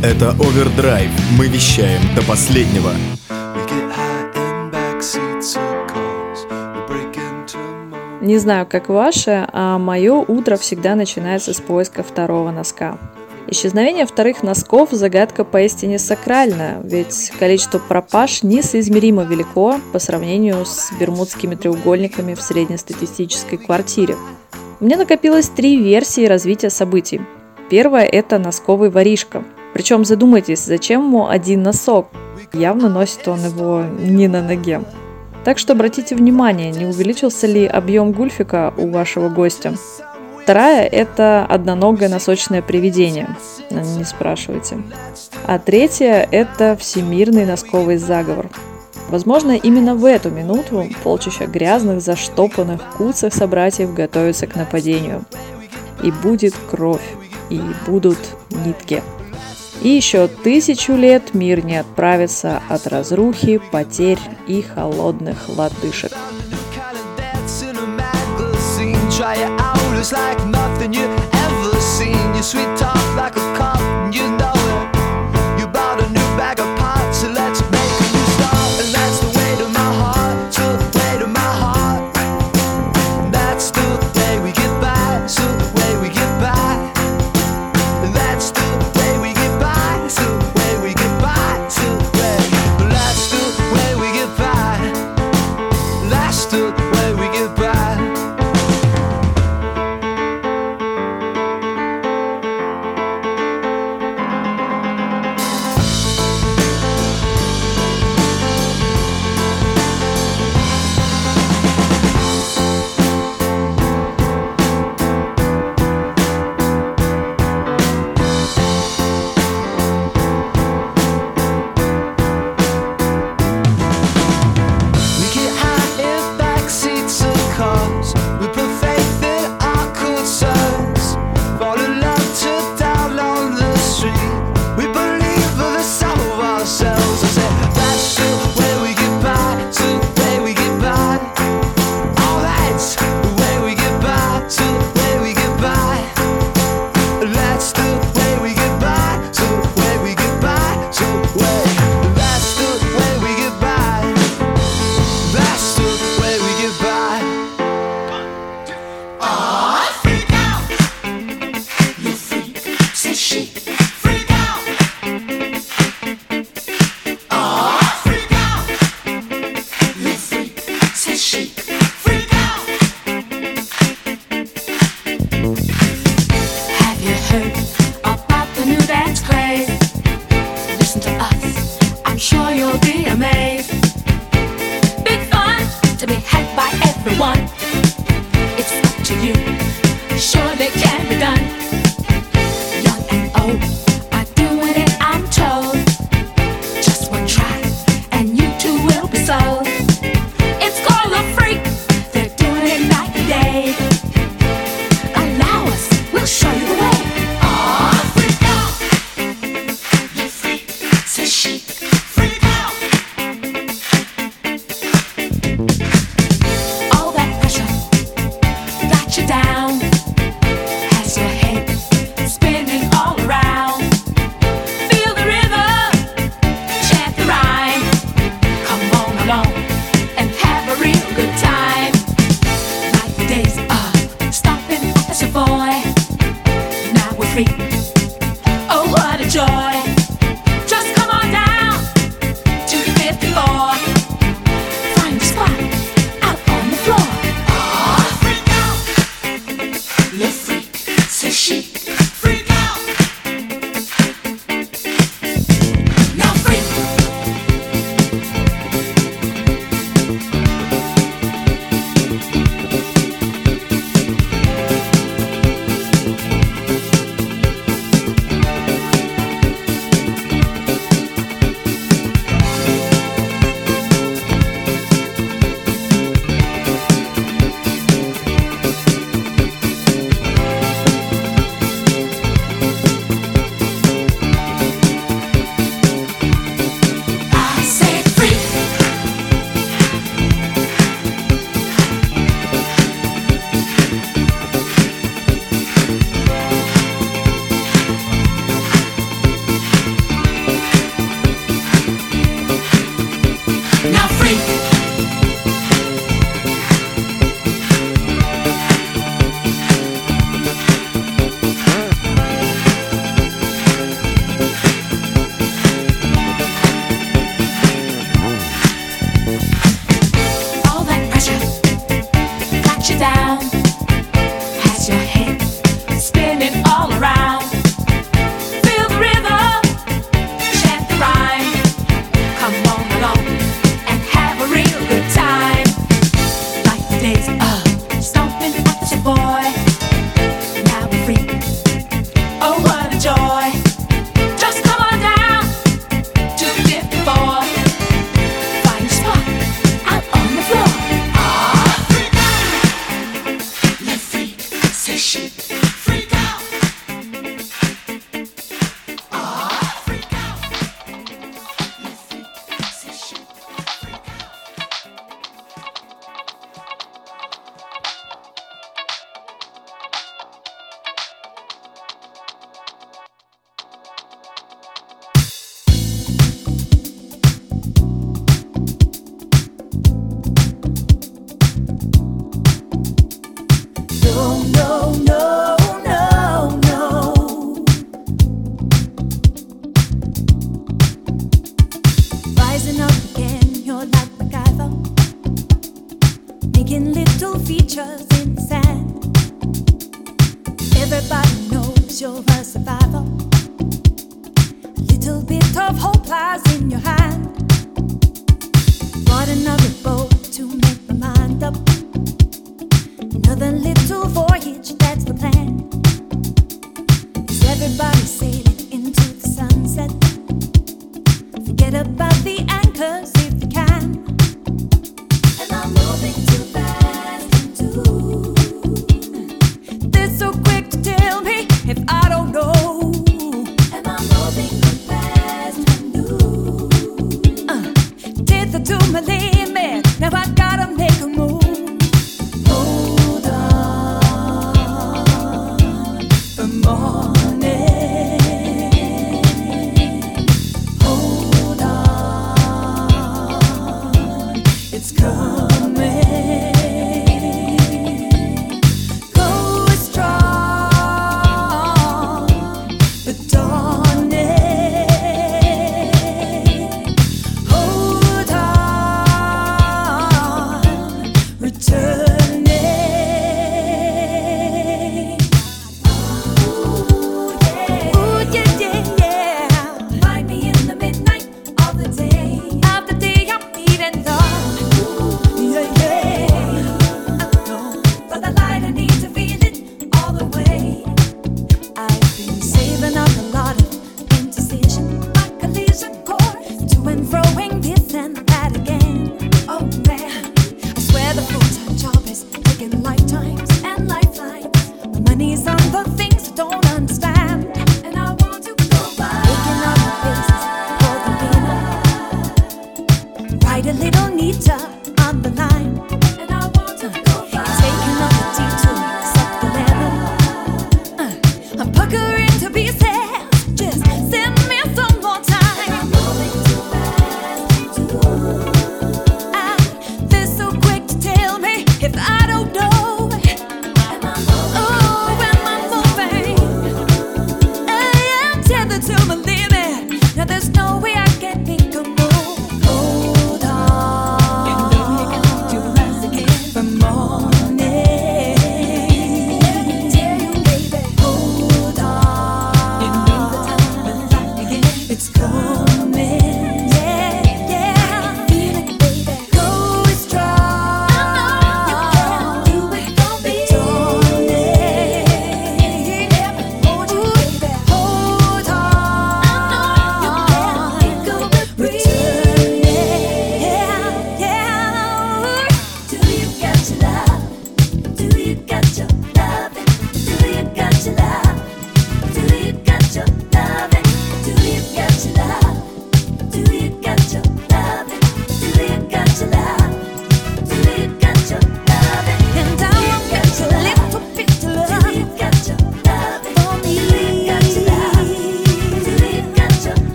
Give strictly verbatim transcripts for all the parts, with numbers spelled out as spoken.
Это Овердрайв. Мы вещаем до последнего. Не знаю, как ваше, а мое утро всегда начинается с поиска второго носка. Исчезновение вторых носков – загадка поистине сакральная, ведь количество пропаж несоизмеримо велико по сравнению с бермудскими треугольниками в среднестатистической квартире. У меня накопилось три версии развития событий. Первая – это носковый воришка. Причем задумайтесь, зачем ему один носок? Явно носит он его не на ноге. Так что обратите внимание, не увеличился ли объем гульфика у вашего гостя. Вторая – это одноногое носочное привидение. Не спрашивайте. А третья – это всемирный носковый заговор. Возможно, именно в эту минуту полчища грязных, заштопанных, куцых собратьев готовятся к нападению. И будет кровь, и будут нитки. И еще тысячу лет мир не отправится от разрухи, потерь и холодных лодыжек. plies in your hand. Bought another boat to make my mind up. Another little voyage, that's the plan. Is everybody sailing into the sunset? Forget about the anchors if you can. And I'm moving too fast into. They're so quick to tell me if I don't know. Am I moving too fast into? Uh, tether to my limit. Now I gotta make a move. Hold on, the morning. Hold on, it's coming. Go strong, the dawning. Hold on, returning. Ooh, yeah, yeah, yeah. Find me in the midnight of the day. Of the day I'm needing love. Yeah, yeah. For the light I need to feel it all the way. I've been saving up a lot of indecision. My collision course to and froing this and that again. Oh man, I swear the full-time job is taking lifetimes and lifelines. The money's on the things I don't understand, and I want to go by. Making all the faces for the winner. Write a little neater on the line, and I want to go by. Taking all the detour, suck the lemon. Uh, I'm puckering to pieces. Just send me some more time. I'm moving too fast too. Ah, they're so quick to tell me if I don't know. Oh, am I moving? I am tethered to my limit. Now there's no way I can make a move. Hold on, you know you got to rise again. The morning. Let me tell you, baby. Hold on, you know the time is right again. It's coming, yeah, yeah. Feel it, baby. Go strong. I know you can do it for me. Darling, hold you, baby. Hold on. I know you can. Go returning, yeah, yeah. Do you got your love? Do you got your loving? Do you got your love? Do you got your loving? Do you got your love?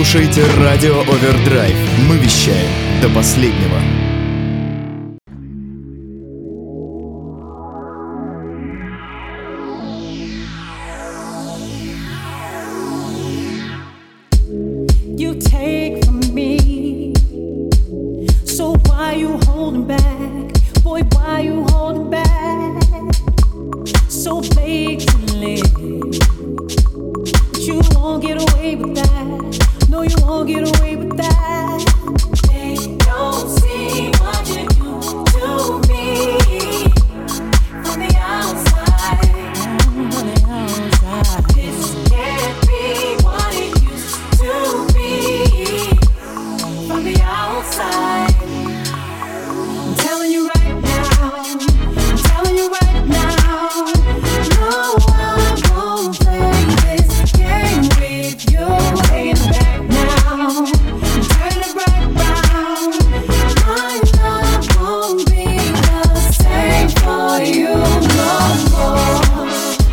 слушаете радио Овердрайв. Мы вещаем до последнего. You take from me, so why you holding back? Boy, why you holding back? So blatantly, but you won't get away with that. No, you won't get away with that. They don't see what you do to me from the outside. From the outside, this can't be what it used to be from the outside. I'm telling you right now, I'm telling you right now, no, I won't play this game with you. Taking it back now, turn it right round. My love won't be the same for you no more.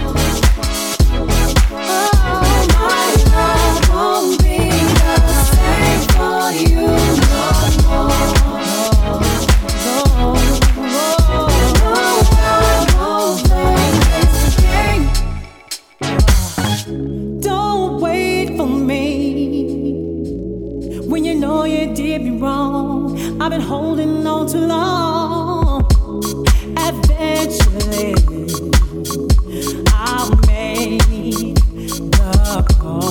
Oh, my love won't be the same for you no more. Don't wait for me when you know you did me wrong. I've been holding on too long. Eventually, I'll make the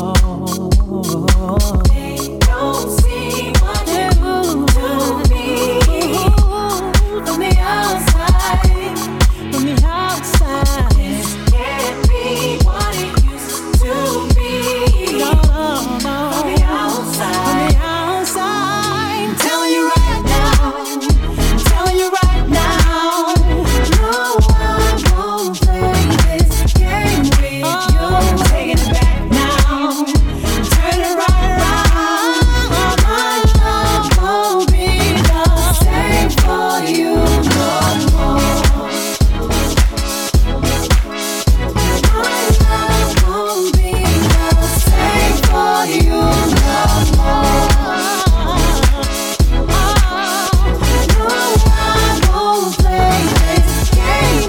call. They don't see what you do to me from the outside. From the outside, this can't be what it used to be. No, no, no. From the outside, from the outside. I'm telling you right now, I'm telling you right now. No, I won't play this game with you. Taking it back now, turn it right around. My love won't be the same for you no more. My love won't be the same for you no more. No, I won't play this game.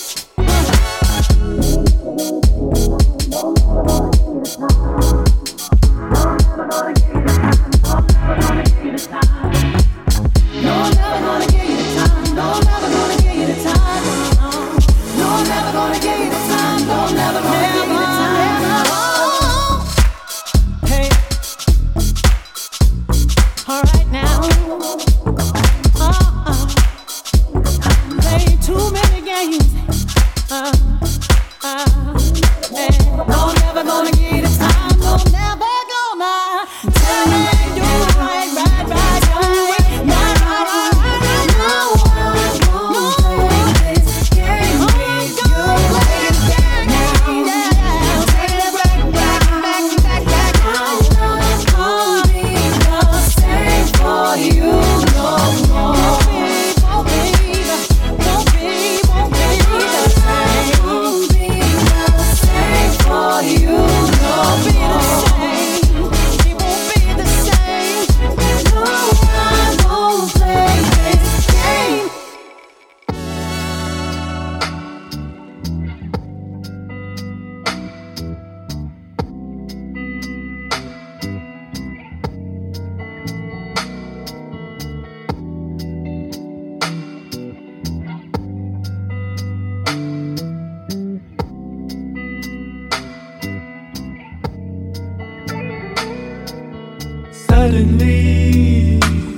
No, I'm never gonna give you the time. No, I'm never gonna give you the time. No, I'm never gonna give you the time. No, I'm never gonna give you the time. Hey, all right now. Uh-uh. Playing too many games. Uh, uh, yeah. No, I'm never gonna give you the time. No, I'm never gonna tell you do right, right, right, right, right, right, right. No, I won't play this game with you. Play it back now, turn it right back, back, back, back. My love won't be the same for you no more. Won't be, won't be, won't be the same. Won't be the same for you no more. It won't be the same. No, I won't play this game. Suddenly,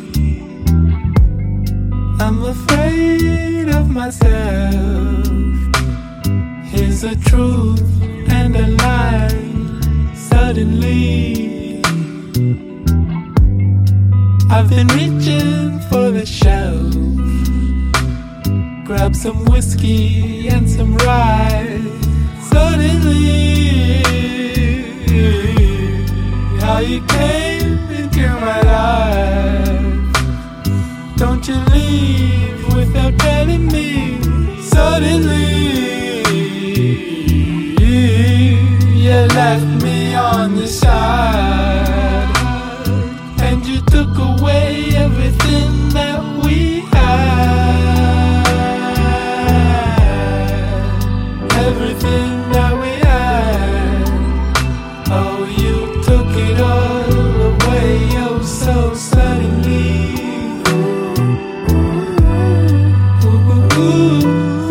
I'm afraid of myself. Here's a truth and a lie. Suddenly, I've been reaching for the shelf. Grab some whiskey and some rye. Suddenly, how you came into my life. Don't you leave without telling me. Suddenly, you left me on the side. everything that we had. Oh, you took it all away, oh, so suddenly. Ooh, ooh, ooh.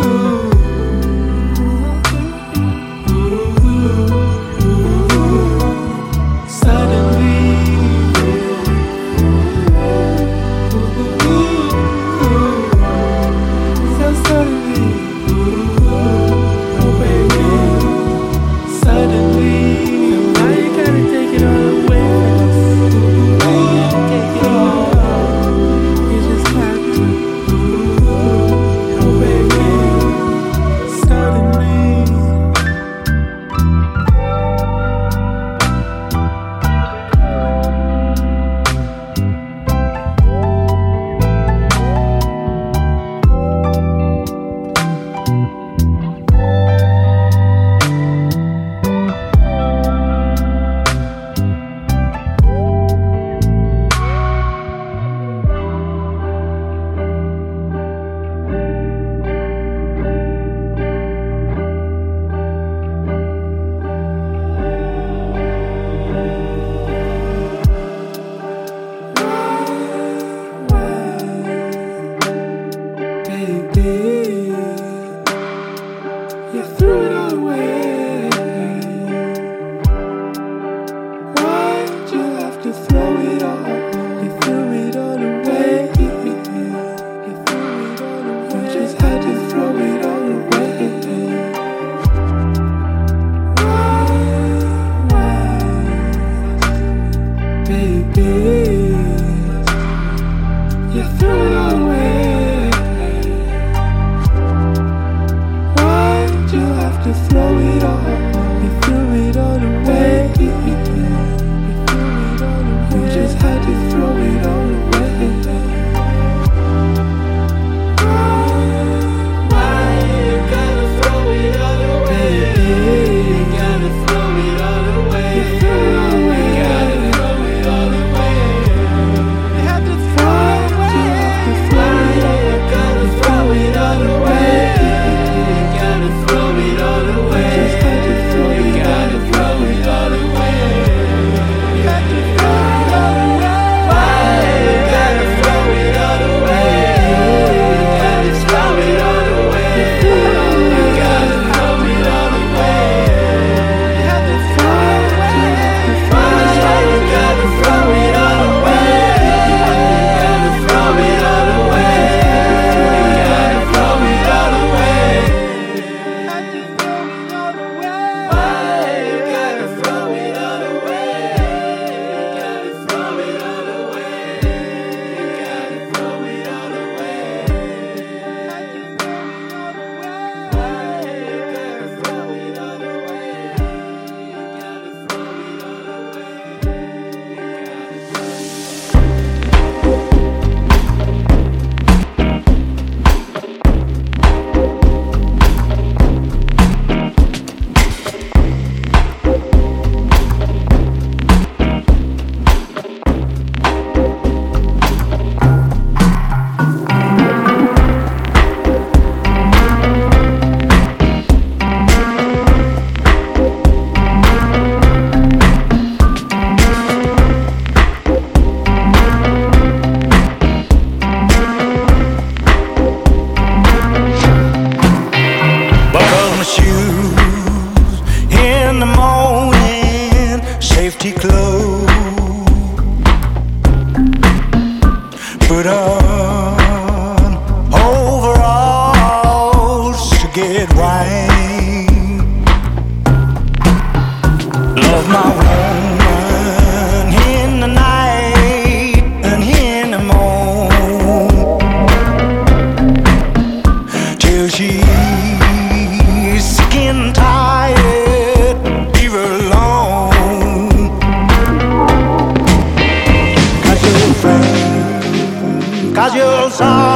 Casual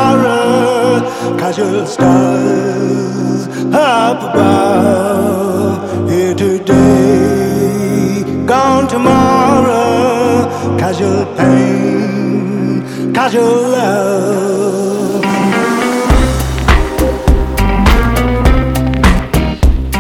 sorrow, casual stars up above. Here today, gone tomorrow. Casual pain, casual love.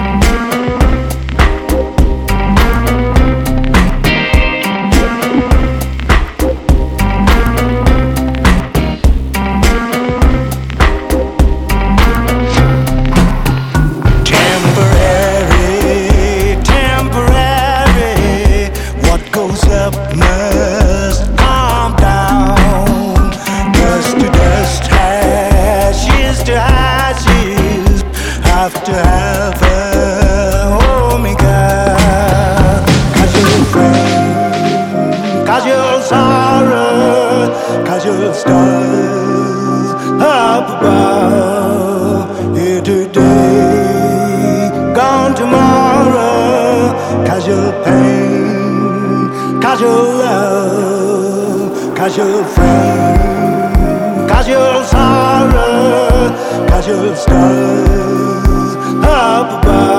casual pain, casual love, casual fame, casual sorrow, casual stars up above.